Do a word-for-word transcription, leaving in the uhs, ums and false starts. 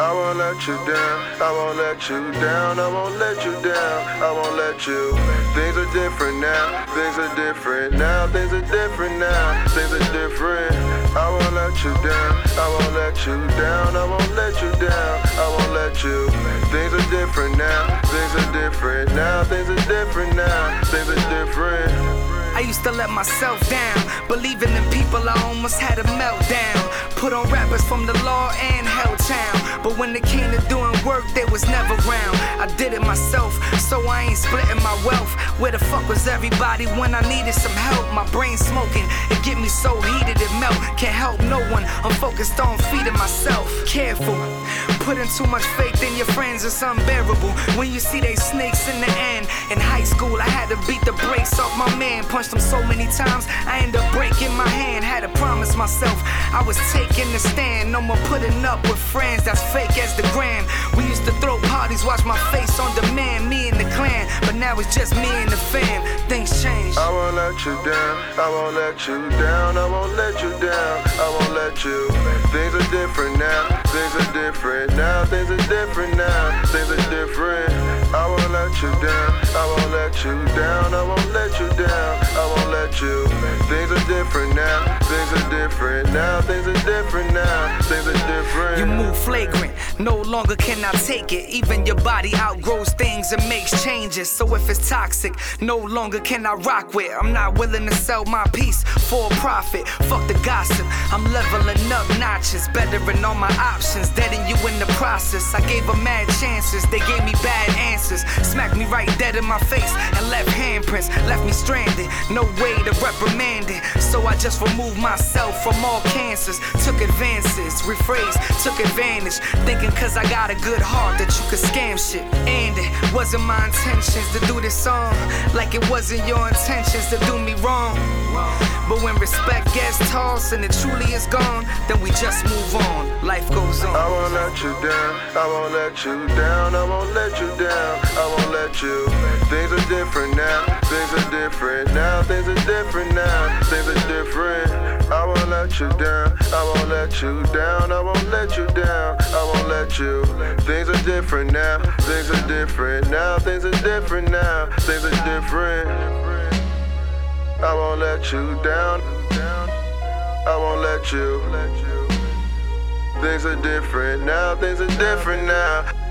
I won't let you down, I won't let you down, I won't let you down, I won't let you. Things are different now, things are different now, things are different now, things are different. I won't let you down, I won't let you down, I won't let you down, I won't let you. Things are different now, things are different now, things are different now, things are different. I used to let myself down, believing in people I almost had a meltdown. Put on rappers from the law and Helltown, but when it came to doing work, they was never round. I did it myself, so I ain't splitting my wealth. Where the fuck was everybody when I needed some help? My brain smoking, it get me so heated it melt. Can't help no one, I'm focused on feeding myself. Careful, putting too much faith in your friends is unbearable. When you see they snakes in the end. In high school, I had to beat the brakes off my man. Punched him so many times, I ended up breaking my hand. Had to promise myself I was taking the stand. No more putting up with friends that's fake as the gram. We used to throw parties, watch my face on demand. Me and the clan, but now it's just me and the fam. Things change. I won't let you down, I won't let you down, I won't let you down, I won't let you. Things are different now, things are different now, things are different now, things are different. I won't let you down, I won't let you down, I won't let you down, I won't let you. Things are different now, things are different now, things are different now, things are different. You move flagrant, no longer can I take it. Even your body outgrows things and makes changes. So if it's toxic, no longer can I rock with. I'm not willing to sell my piece for a profit. Fuck the gossip, I'm leveling up notches, bettering all my options, deading you in the process. I gave them mad chances, they gave me bad answers. Smacked me right dead in my face and left handprints, left me stranded, no way to reprimand it. So I just removed myself from all cancers. Took advances, rephrased, took advantage, thinking cause I got a good heart that you could scam shit. And it wasn't my intentions to do this song, like it wasn't your intentions to do me wrong. But when respect gets tossed and it truly is gone, then we just move on, life goes on. I won't let you down, I won't let you down, I won't let you down, I won't let you. Things are different now, things are different now, things are different now, things are different. I won't let you down, I won't let you down, I won't let you down, I won't let you. Things are different now, things are different now, things are different now, things are different. I won't let you down, I won't let you. Things are different now, things are different now.